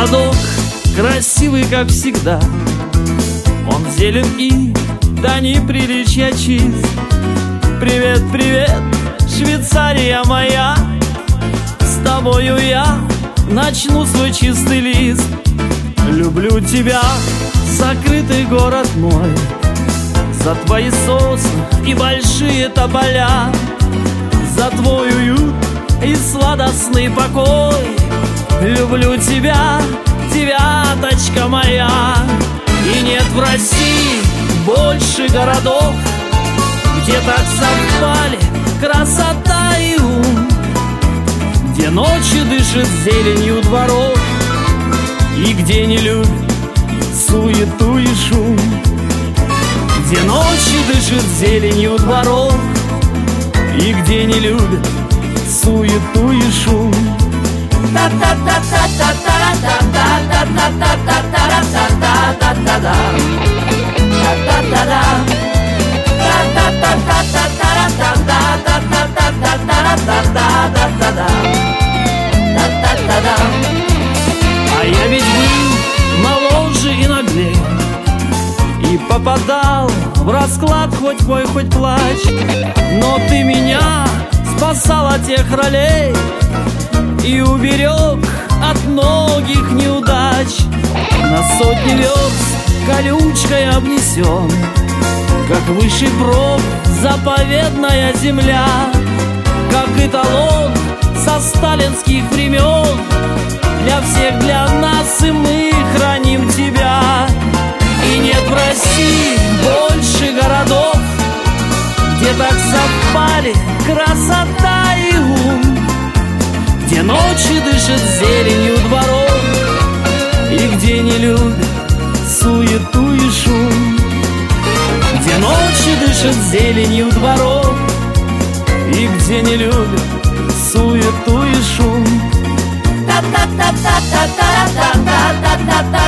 городок, красивый, как всегда. Он зелен и до неприличия чист. Привет, привет, Швейцария моя. С тобою я начну свой чистый лист. Люблю тебя, закрытый город мой, за твои сосны и большие тополя, за твой уют и сладостный покой. Люблю тебя, девяточка моя. И нет в России больше городов, где так совпали красота и ум, где ночью дышит зеленью дворов, и где не любят суету и шум, где ночью дышит зеленью дворов, и где не любят суету и шум. А я ведь был моложе и наглее, и попадал в расклад хоть бой, хоть плачь. Но ты меня спасал от тех ролей и уберег от многих неудач. На сотни верст колючкой обнесен, как высший прок заповедная земля, как эталон со сталинских времен. Для всех, для нас, и мы храним тебя. И нет в России больше городов, где так совпали красота и ум, где ночью дышит зеленью дворов, и где не любят суету и шум, где ночью дышит зеленью дворов, и где не любят суету и шум.